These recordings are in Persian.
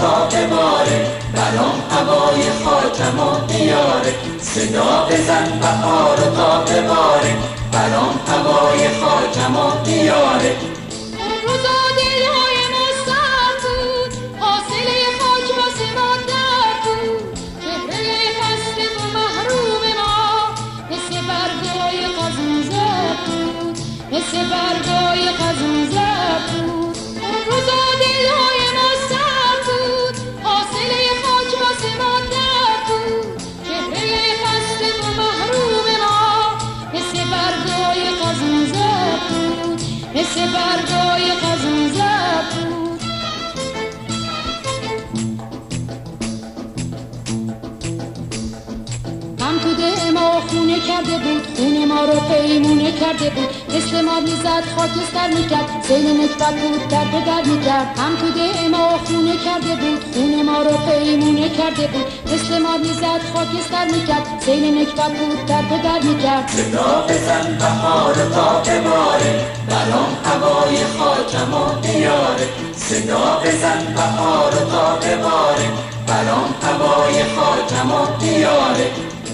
تا بباره، برام هوای خاکم و بیاره. صدا بزن بهار تا بباره، برام هوای خاکم و بیاره. اون روزا دلهای ما سر بود، حاصل خاک واسه ما در بود. چهره خسته و محروم ما مثل برگای قزون زد بود، مثل برگای قزون زد بود. اون روزا دلهای ما سر بود، حاصل خاک واسه ما در بود. چهره خسته و محروم ما مثل برگای قزون زد بود، مثل برگای قزون زد بود. هم تو ده ما خونه کرده بود، خونه ما رو پیمونه کرده بود. مثل ما میزد خاکستر میکرد، سیل نکبت بود در به در میکرد. هم تو ده ما خونه کرده بود، خونه ما رو پیمونه کرده بود. مثل ما میزد خاکستر میکرد، سیل نکبت بود در به در میکرد. صدا بزن بهار تا بباره، برام هوای خاکم و بیاره. صدا بزن بهار تا بباره، برام هوای خاکم و بیاره.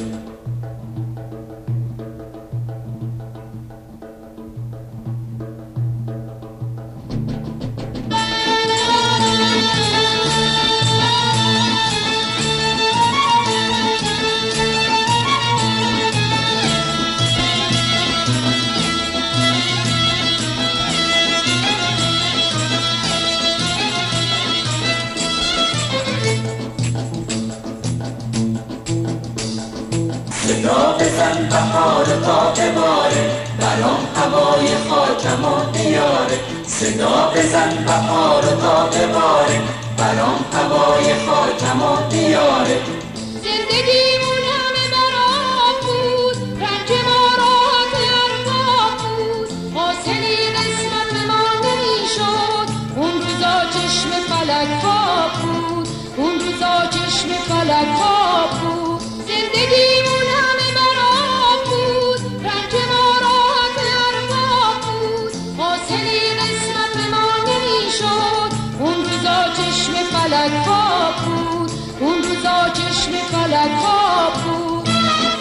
صدا بزن بهار تا بباره، برام هوای خاکم و بیاره. صدا بزن بهار تا بباره، برام هوای خاکم و بیاره. زندگیمون همه برام بود، رنج ما راحت ارباب بود. حاصلی قسمت ما نمیشد، اون روزا چشم فلک خواب بود، اون روزا چشم فلک خواب بود. زندگیمون همه برام بود، رنج ما راحت ارباب بود. حاصلی قسمت ما نمیشد، اون روزا چشم فلک خواب بود، اون روزا چشم فلک خواب بود.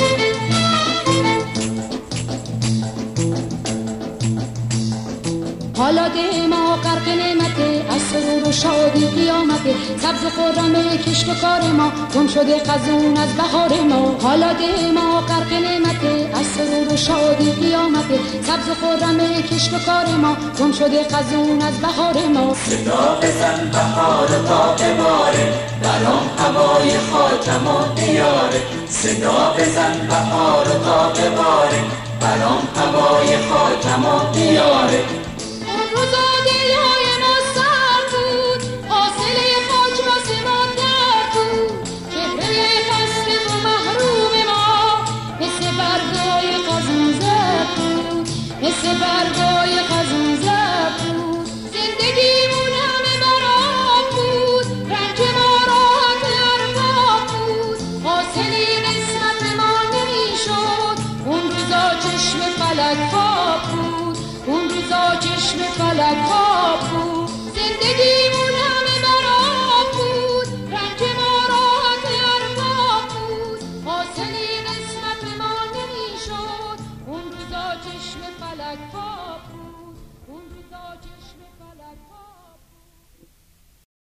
حالا ده ما غرق نعمته، از سرور و شادی قیامته. سبز و خرم کشت و کار ما، گم شده خزون از بهار ما. حالا ده ما غرق نعمته، از سرور و شادی قیامته. سبز و خرم کشت و کار ما، گم شده خزون از بهار ما. صدا بزن بهار تا بباره، برام هوای خاکم و بیاره. صدا بزن بهار تا بباره، برام هوای خاکم و بیاره. روزا دلهای ما سر بود، حاصل خاک واسه ما در بود. چهره خسته و محروم ما مثل برگای قزون زد بود، مثل برگای قزون زد بود. زندگیمون همه برام بود، رنج ما راحت ارباب بود. حاصلی قسمت ما نمیشد، اون روزا چشم فلک خواب بود، اون روزا چشم فلک خواب بود. زندگیمون